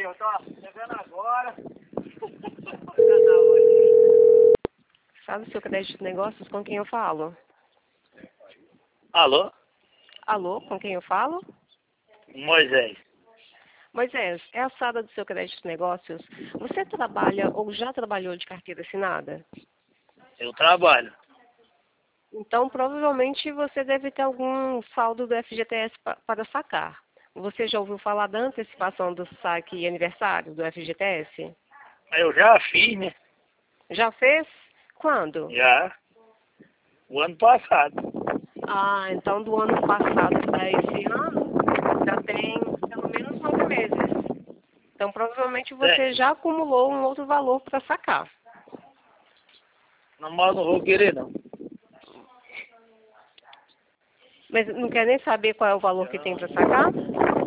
eu tô chegando agora. Sabe o seu crédito de negócios com quem eu falo? Alô? Alô, com quem eu falo? Moisés. Moisés, é a sala do seu crédito de negócios. Você trabalha ou já trabalhou de carteira assinada? Eu trabalho. Então, provavelmente você deve ter algum saldo do FGTS para sacar. Você já ouviu falar da antecipação do saque e aniversário do FGTS? Eu já fiz, né? Já fez? Quando? Já. O ano passado. Ah, então do ano passado para esse ano, já tem pelo menos 9 meses. Então, provavelmente você já acumulou um outro valor para sacar. Não, mas não vou querer, não. Mas não quer nem saber qual é o valor que tem para sacar?